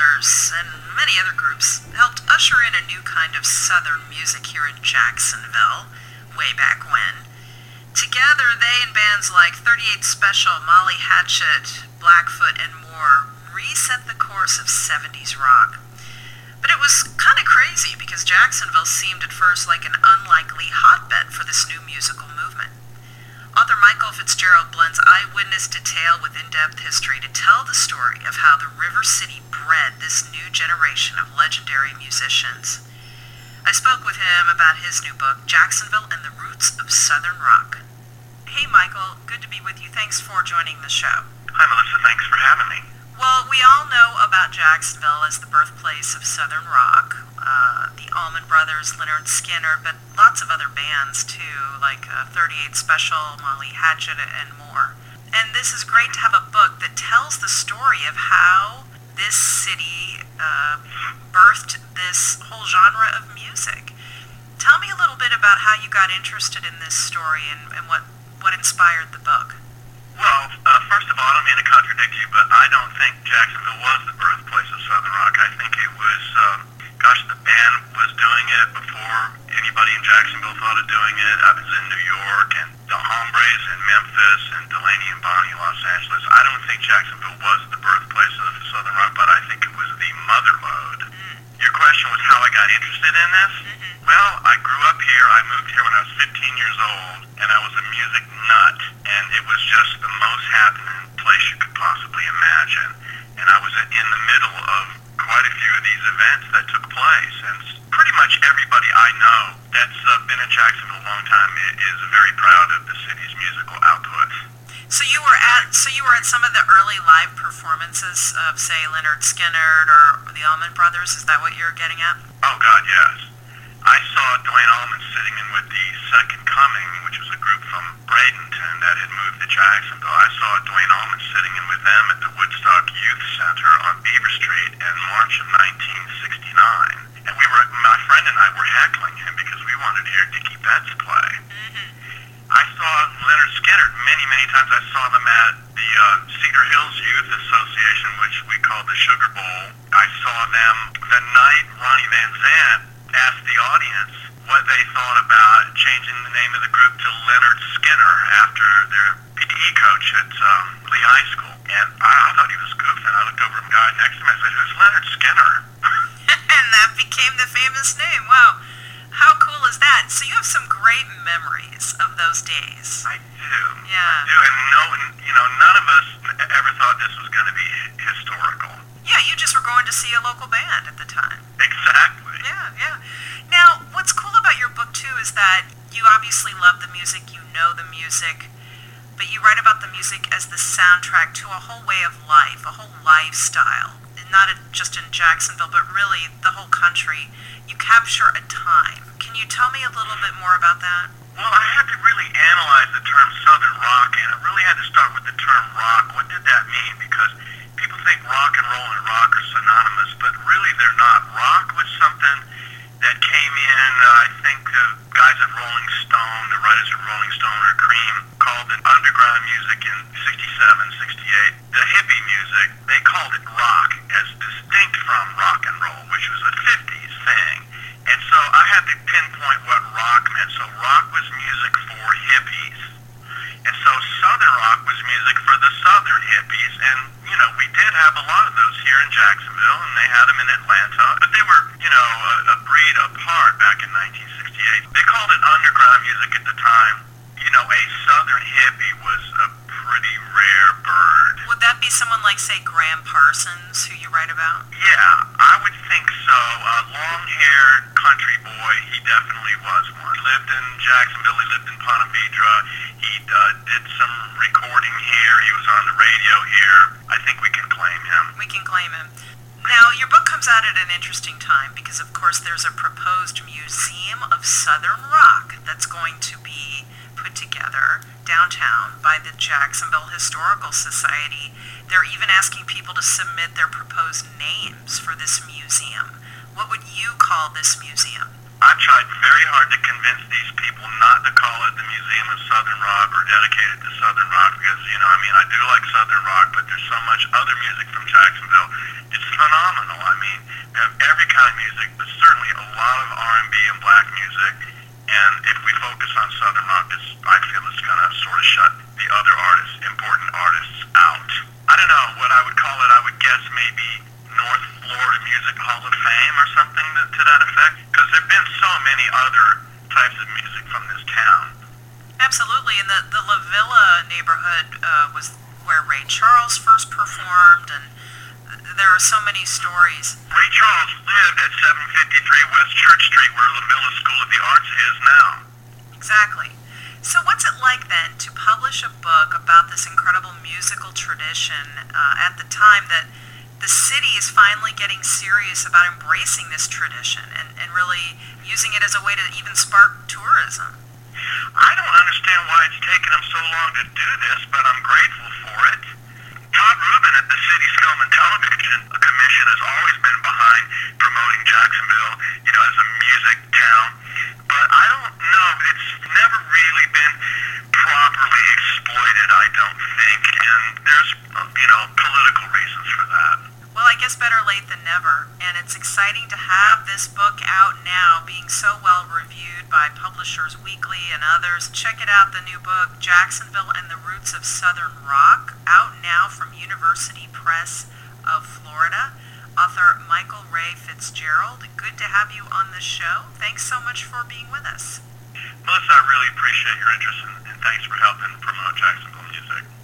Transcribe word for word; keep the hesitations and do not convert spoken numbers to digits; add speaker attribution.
Speaker 1: Brothers and many other groups helped usher in a new kind of Southern music here in Jacksonville, way back when. Together, they and bands like thirty-eight Special, Molly Hatchet, Blackfoot, and more reset the course of seventies rock. But it was kind of crazy because Jacksonville seemed at first like an unlikely hotbed for this new musical movement. Author Michael Fitzgerald blends eyewitness detail with in-depth history to tell the story of how the River City bred this new generation of legendary musicians. I spoke with him about his new book, Jacksonville and the Roots of Southern Rock. Hey Michael, good to be with you. Thanks for joining the show.
Speaker 2: Hi Melissa, thanks for having me.
Speaker 1: Well, we all know about Jacksonville as the birthplace of Southern rock, uh, the Allman Brothers, Lynyrd Skynyrd, but lots of other bands too, like uh, thirty-eight Special, Molly Hatchet, and more. And this is great to have a book that tells the story of how this city uh, birthed this whole genre of music. Tell me a little bit about how you got interested in this story and, and what, what inspired the book.
Speaker 2: Well, uh, first of all, I don't mean to contradict you, but I don't think Jacksonville was the birthplace of Southern rock. I think it was, um, gosh, the band was doing it before anybody in Jacksonville thought of doing it. I was in New York, and the Hombres in Memphis, and Delaney and Bonnie in Los Angeles. I don't think Jacksonville was the birthplace of Southern rock, but I think it was the mother lode. Mm. Your question was how I got interested in this? Mm-hmm. Well, I grew up here. I moved here when I was fifteen years old, and I was a music nut, and it was just the most happening place you could possibly imagine. And I was in the middle of quite a few of these events that took place, and pretty much everybody I know that's uh, been in Jacksonville a long time is very proud of the city's musical output.
Speaker 1: So you were at so you were at some of the early live performances of, say, Lynyrd Skynyrd or the Allman Brothers. Is that what you're getting at?
Speaker 2: Oh God, yes. I saw Duane Allman sitting in with the Second Coming, which was a group from Bradenton that had moved to Jacksonville. I saw Duane Allman sitting in with them at the Woodstock Youth Center on Beaver Street in March of nineteen sixty-nine. And we were, my friend and I were heckling him because we wanted to hear Dickie Betts play. Mm-hmm. I saw Lynyrd Skynyrd many, many times. I saw them at the uh, Cedar Hills Youth Association, which we called the Sugar Bowl. I saw them the night Ronnie Van Zant asked the audience what they thought about changing the name of the group to Lynyrd Skynyrd after their P E coach at um, Lee High School. And I, I thought he was goofing. I looked over at the guy next to me and I said, "Who's Lynyrd Skynyrd?"
Speaker 1: And that became the famous name. Wow. How cool is that? So you have some great memories of those days.
Speaker 2: I do.
Speaker 1: Yeah.
Speaker 2: I do. And no, you know, none of us ever thought this was going to be historical.
Speaker 1: Yeah, you just were going to see a local band at the time.
Speaker 2: Exactly.
Speaker 1: Yeah, yeah. Now, what's cool about your book, too, is that you obviously love the music, you know the music, but you write about the music as the soundtrack to a whole way of life, a whole lifestyle. Not just in Jacksonville, but really the whole country. You capture a time. Can you tell me a little bit more about that?
Speaker 2: Well, I had to really analyze the term Southern rock, and I really had to start with the term rock. What did that mean? Because people think rock and roll and rock are synonymous, but really they're not. Rock was something that came in, uh, I think the guys at Rolling Stone, the writers at Rolling Stone or Cream, called it underground music in sixty-seven, sixty-eight. The hippie music, they called it rock, as distinct from rock and roll, which was a fifties thing. And so I had to pinpoint what rock meant. So rock was music for hippies. And so Southern rock was music for the Southern hippies. And, you know, we did have a lot of those here in Jacksonville, and they had them in Atlanta. But they were, you know, a, a breed apart back in nineteen sixty-eight. They called it underground music at the time. You know, a Southern hippie was a pretty rare bird.
Speaker 1: Would that be someone like, say, Graham Parsons, who you write about?
Speaker 2: Yeah, I would think so. A long-haired country boy, he definitely was one. He lived in Jacksonville, he lived in Ponte Vedra. He uh, did some recording here, he was on the radio here. I think we can claim him.
Speaker 1: We can claim him. Now, your book comes out at an interesting time because, of course, there's a proposed museum of Southern rock that's going to be put together downtown by the Jacksonville Historical Society. They're even asking people to submit their proposed names for this museum. What would you call this museum?
Speaker 2: I tried very hard to convince these people not to call it the Museum of Southern Rock or dedicate it to Southern Rock because, you know, I mean, I do like Southern Rock, but there's so much other music from Jacksonville. It's phenomenal. I mean, we have every kind of music, but certainly a lot of R and B and black music. And if we focus on Southern Rock, it's, I feel it's going to sort of shut the other artists, important artists, out. I don't know what I would call it. I would guess maybe North Florida Music Hall of Fame or something to, to that effect, because there have been so many other types of music from this town.
Speaker 1: Absolutely, and the, the La Villa neighborhood uh, was where Ray Charles first performed, and there are so many stories.
Speaker 2: Ray Charles lived at seven fifty-three West Church Street, where La Villa School of the Arts is now.
Speaker 1: Exactly. So what's it like then to publish a book about this incredible musical tradition uh, at the time that the city is finally getting serious about embracing this tradition and, and really using it as a way to even spark tourism?
Speaker 2: I don't understand why it's taken them so long to do this, but I'm grateful for it. Todd Rubin at the City's Film and Television Commission has always been behind promoting Jacksonville, you know, as a music town. But I don't know, it's never really been properly exploited, I don't think, and there's, uh, you know, political reasons for that.
Speaker 1: Well, I guess better late than never, and it's exciting to have this book out now, being so well reviewed by Publishers Weekly and others. Check it out, the new book, Jacksonville and the Roots of Southern Rock, out now from University Press of Florida. Author Michael Ray Fitzgerald, good to have you on the show. Thanks so much for being with us.
Speaker 2: Melissa, I really appreciate your interest, and, and thanks for helping promote Jacksonville music.